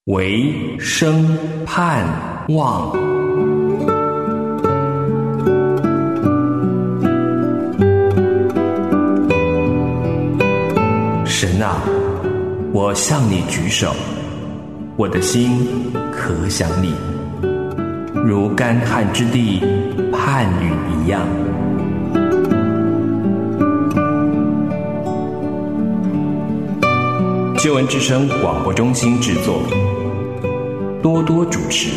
唯生盼望。神啊，我向你举手，我的心可想你，如干旱之地盼雨一样。救恩之声广播中心制作，多多主持。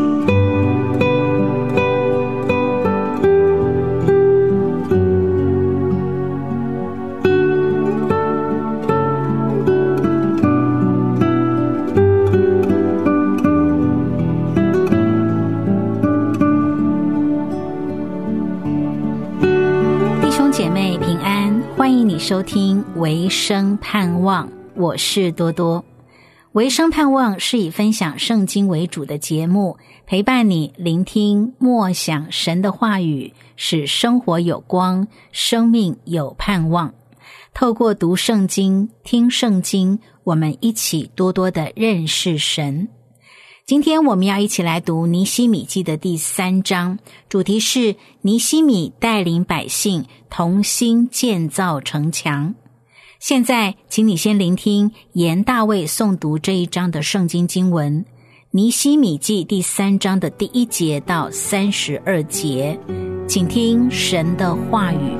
弟兄姐妹平安，欢迎你收听唯生盼望，我是多多。唯生盼望是以分享圣经为主的节目，陪伴你聆听默想神的话语，使生活有光，生命有盼望。透过读圣经、听圣经，我们一起多多的认识神。今天我们要一起来读尼希米记的第3章，主题是尼希米带领百姓同心建造城墙。现在请你先聆听严大卫诵读这一章的圣经经文，尼希米记第3章的第1节到32节，请听神的话语。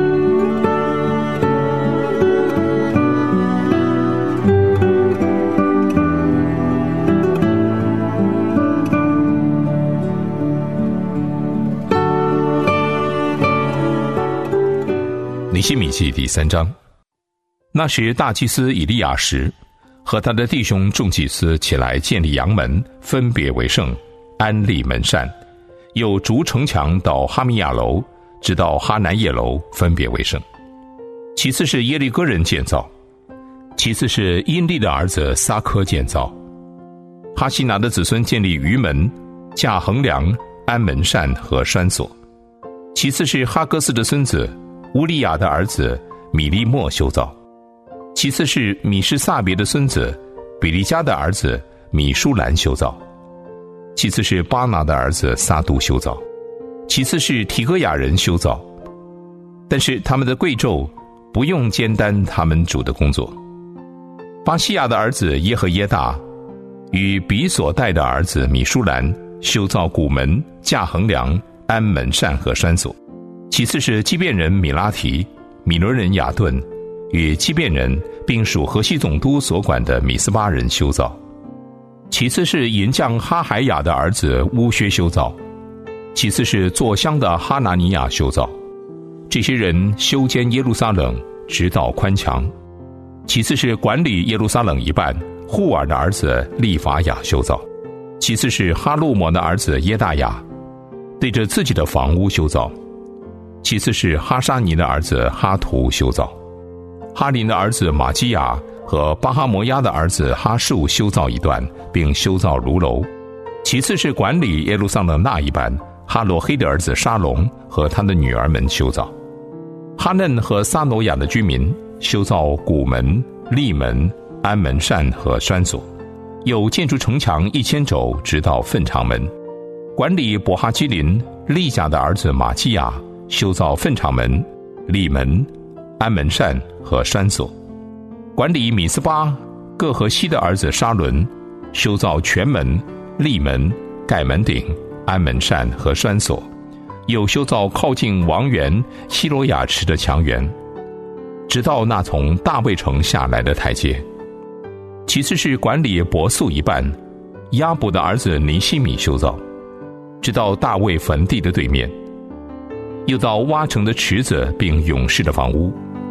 尼希米记第3章。那时大祭司以利亚时和他的弟兄众祭司起来建立阳门，分别为圣，安立门扇，又筑城墙到哈米亚楼，直到哈南叶楼，分别为圣。其次是耶利哥人建造，其次是因利的儿子撒科建造。哈西拿的子孙建立鱼门，架横梁，安门扇和栓锁。其次是哈戈斯的孙子乌利亚的儿子米利莫修造。其次是米施撒别的孙子比利加的儿子米舒兰修造。其次是巴拿的儿子撒都修造。其次是提哥亚人修造。但是他们的贵胄不用肩担他们主的工作。巴西亚的儿子耶和耶大与比所带的儿子米舒兰修造谷门，架横梁，安门扇和栓锁。其次是基遍人米拉提、米伦人雅顿与基遍人并属河西总督所管的米斯巴人修造。其次是银匠哈海雅的儿子乌薛修造。其次是做香的哈拿尼亚修造。这些人修建耶路撒冷，直到宽墙。其次是管理耶路撒冷一半户尔的儿子利法雅修造。其次是哈路摩的儿子耶大雅对着自己的房屋修造。其次是哈沙尼的儿子哈图修造。哈林的儿子马基亚和巴哈摩亚的儿子哈树修造一段，并修造炉楼。其次是管理耶路撒冷那一半哈罗黑的儿子沙龙和他的女儿们修造。哈嫩和撒挪亚的居民修造谷门、立门、安门扇和栓锁，有建筑城墙1000肘，直到粪场门。管理伯哈基林利甲的儿子马基亚修造粪场门、立门、安门扇和栓锁。管理米斯巴各河西的儿子沙伦修造全门、立门、盖门顶、安门扇和栓锁，又修造靠近王园希罗亚池的墙垣，直到那从大卫城下来的台阶。其次是管理伯素一半亚卜的儿子尼希米修造，直到大卫坟地的对面，又到挖成的池子并勇士的房屋。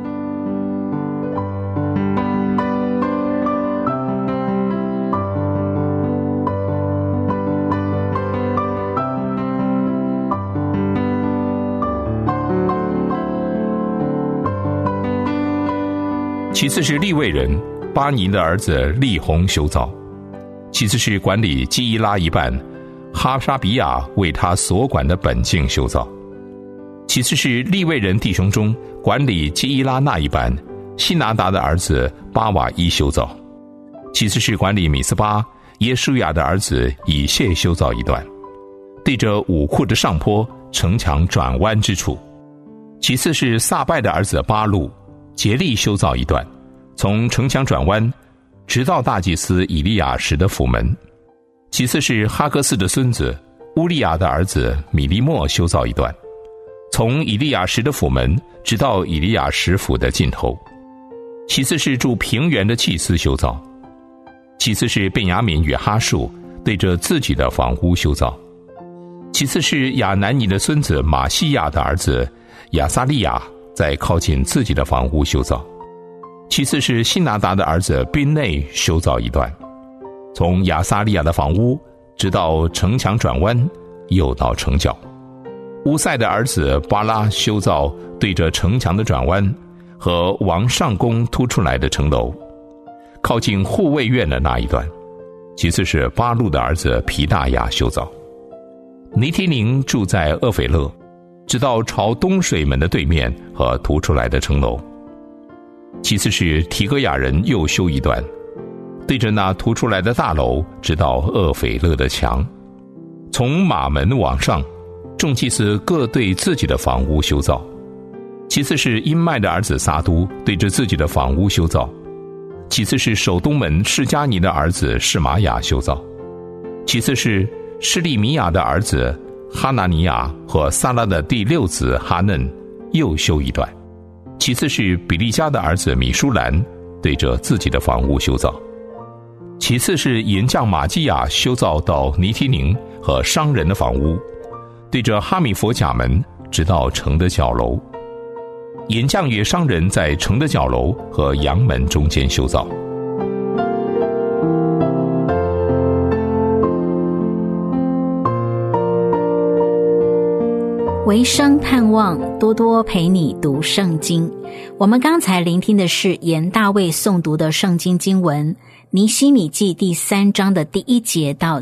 其次是利未人巴尼的儿子利宏修造。其次是管理基伊拉一半哈沙比亚为他所管的本境修造。其次是利未人弟兄中管理基伊拉那一半希拿达的儿子巴瓦伊修造。其次是管理米斯巴耶书亚的儿子以谢修造一段，对着武库的上坡城墙转弯之处。其次是撒拜的儿子巴路竭力修造一段，从城墙转弯直到大祭司以利亚时的府门。其次是哈戈斯的孙子乌利亚的儿子米利莫修造一段，从以利亚时的府门直到以利亚时府的尽头。其次是住平原的祭司修造。其次是便雅悯与哈述对着自己的房屋修造。其次是亚南尼的孙子马西亚的儿子亚撒利亚在靠近自己的房屋修造。其次是辛拿达的儿子宾内修造一段，从亚撒利亚的房屋直到城墙转弯，又到城角。乌塞的儿子巴拉修造对着城墙的转弯和王上宫突出来的城楼，靠近护卫院的那一段。其次是巴路的儿子皮大亚修造。尼提宁住在厄斐勒，直到朝东水门的对面和突出来的城楼。其次是提戈亚人又修一段，对着那突出来的大楼直到厄斐勒的墙。从马门往上，众祭司各对自己的房屋修造。其次是因麦的儿子撒都对着自己的房屋修造。其次是守东门示迦尼的儿子示玛雅修造。其次是施利米亚的儿子哈拿尼亚和撒拉的第六子哈嫩又修一段。其次是比利家的儿子米舒兰对着自己的房屋修造。其次是银匠马基亚修造到尼提宁和商人的房屋，对着哈米佛甲门直到城的角楼。银匠与商人在城的角楼和阳门中间修造。 维生盼望多多陪你读圣经。我们刚才聆听的是沿大卫诵读的圣经经文尼希米记第3章的第1节到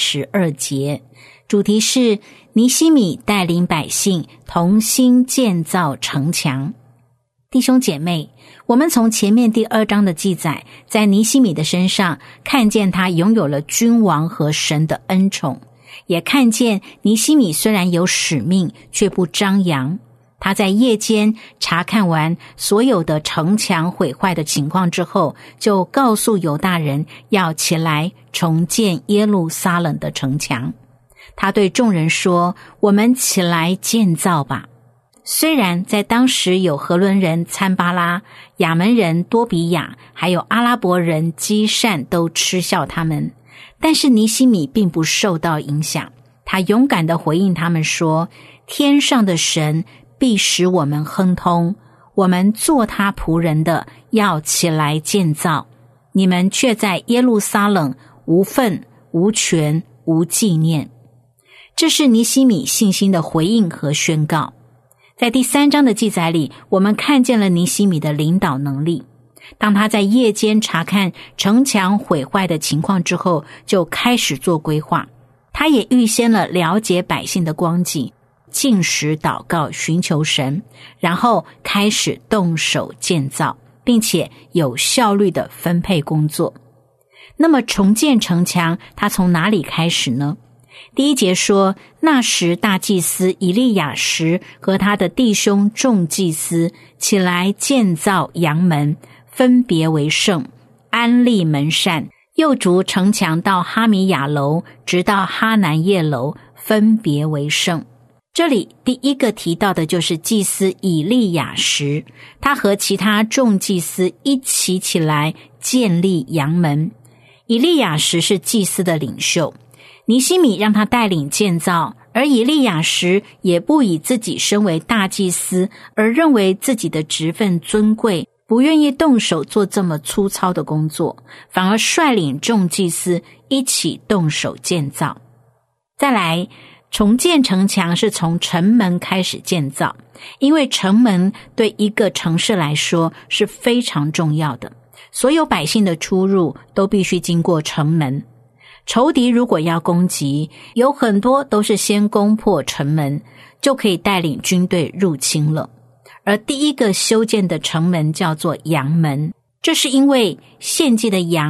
32节，主题是尼希米带领百姓同心建造城墙。弟兄姐妹，我们从前面第2章的记载，在尼希米的身上看见他拥有了君王和神的恩宠，也看见尼希米虽然有使命，却不张扬。他在夜间查看完所有的城墙毁坏的情况之后，就告诉犹大人要起来重建耶路撒冷的城墙。他对众人说：我们起来建造吧。虽然在当时有何伦人参巴拉、亚门人多比亚，还有阿拉伯人基善都嗤笑他们，但是尼希米并不受到影响。他勇敢地回应他们说：天上的神必使我们亨通，我们做他仆人的要起来建造，你们却在耶路撒冷无份、无权、无纪念。这是尼希米信心的回应和宣告。在第3章的记载里，我们看见了尼希米的领导能力。当他在夜间查看城墙毁坏的情况之后，就开始做规划。他也预先了了解百姓的光景，禁食祷告寻求神，然后开始动手建造，并且有效率的分配工作。那么重建城墙，他从哪里开始呢？第1节说，那时大祭司以利亚时和他的弟兄众祭司起来建造阳门，分别为圣，安立门扇，又筑城墙到哈米亚楼，直到哈南叶楼，分别为圣。这里第一个提到的就是祭司以利亚时，他和其他众祭司一起起来建立阳门。以利亚时是祭司的领袖，尼希米让他带领建造，而以利亚时也不以自己身为大祭司而认为自己的职分尊贵，不愿意动手做这么粗糙的工作，反而率领众祭司一起动手建造。再来，重建城墙是从城门开始建造，因为城门对一个城市来说是非常重要的，所有百姓的出入都必须经过城门。仇敌如果要攻击，有很多都是先攻破城门，就可以带领军队入侵了。而第一个修建的城门叫做羊门，这是因为献祭的羊就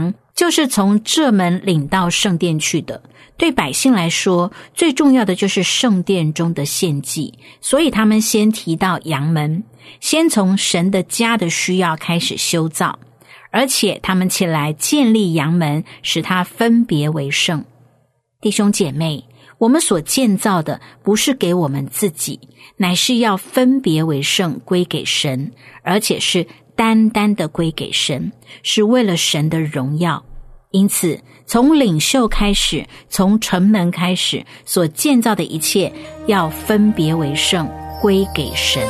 就是从这门领到圣殿去的。对百姓来说，最重要的就是圣殿中的献祭，所以他们先提到羊门，先从神的家的需要开始修造，而且他们起来建立羊门，使它分别为圣。弟兄姐妹，我们所建造的不是给我们自己，乃是要分别为圣，归给神，而且是单单的归给神，是为了神的荣耀。因此从领袖开始，从城门开始，所建造的一切要分别为圣，归给神。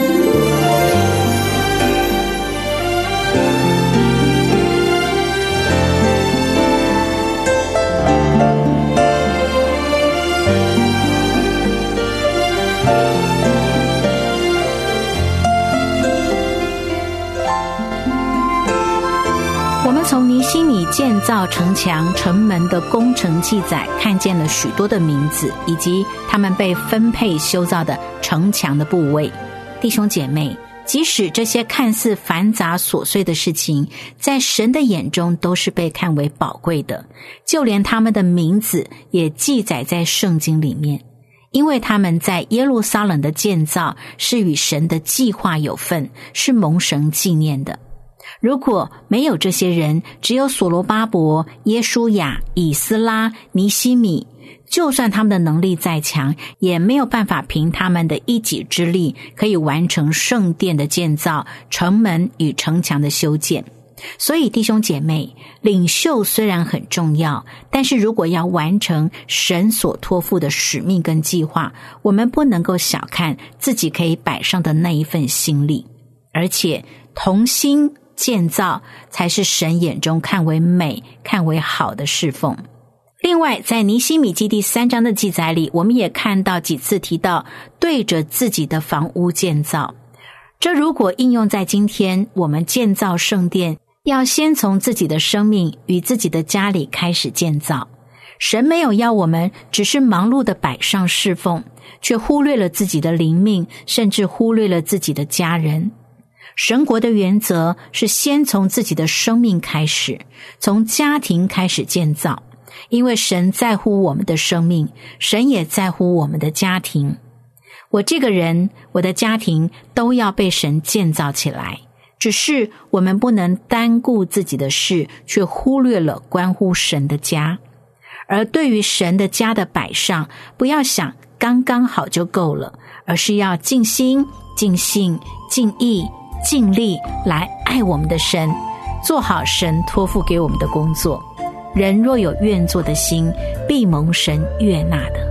从尼希米建造城墙、城门的工程记载，看见了许多的名字，以及他们被分配修造的城墙的部位。弟兄姐妹，即使这些看似繁杂琐碎的事情，在神的眼中都是被看为宝贵的，就连他们的名字也记载在圣经里面，因为他们在耶路撒冷的建造是与神的计划有份，是蒙神纪念的。如果没有这些人，只有所罗巴伯、耶书亚、以斯拉、尼希米，就算他们的能力再强，也没有办法凭他们的一己之力可以完成圣殿的建造、城门与城墙的修建。所以弟兄姐妹，领袖虽然很重要，但是如果要完成神所托付的使命跟计划，我们不能够小看自己可以摆上的那一份心力，而且同心建造才是神眼中看为美、看为好的侍奉。另外，在尼希米记第3章的记载里，我们也看到几次提到对着自己的房屋建造。这如果应用在今天，我们建造圣殿，要先从自己的生命与自己的家里开始建造。神没有要我们只是忙碌的摆上侍奉，却忽略了自己的灵命，甚至忽略了自己的家人。神国的原则是先从自己的生命开始，从家庭开始建造，因为神在乎我们的生命，神也在乎我们的家庭。我这个人，我的家庭都要被神建造起来，只是我们不能单顾自己的事，却忽略了关乎神的家。而对于神的家的摆上，不要想刚刚好就够了，而是要尽心、尽性、尽意、尽力来爱我们的神，做好神托付给我们的工作。人若有愿做的心，必蒙神悦纳的。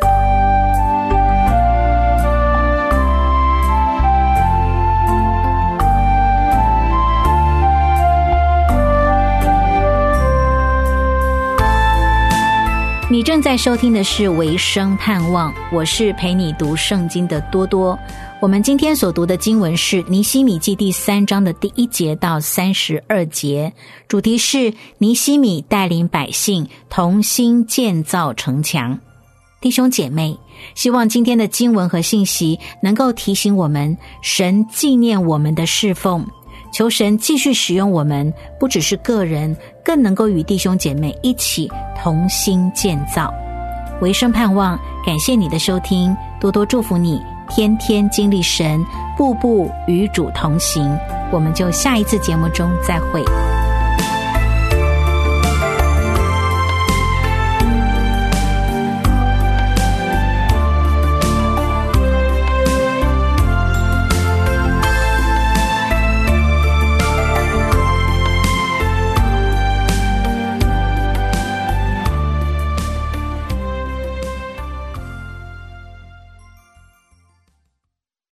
你正在收听的是维生盼望，我是陪你读圣经的多多。我们今天所读的经文是尼希米记第3章的第1节到32节，主题是尼希米带领百姓同心建造城墙。弟兄姐妹，希望今天的经文和信息能够提醒我们，神纪念我们的侍奉，求神继续使用我们，不只是个人，更能够与弟兄姐妹一起同心建造。维生盼望，感谢你的收听，多多祝福你，天天经历神，步步与主同行。我们就下一次节目中再会。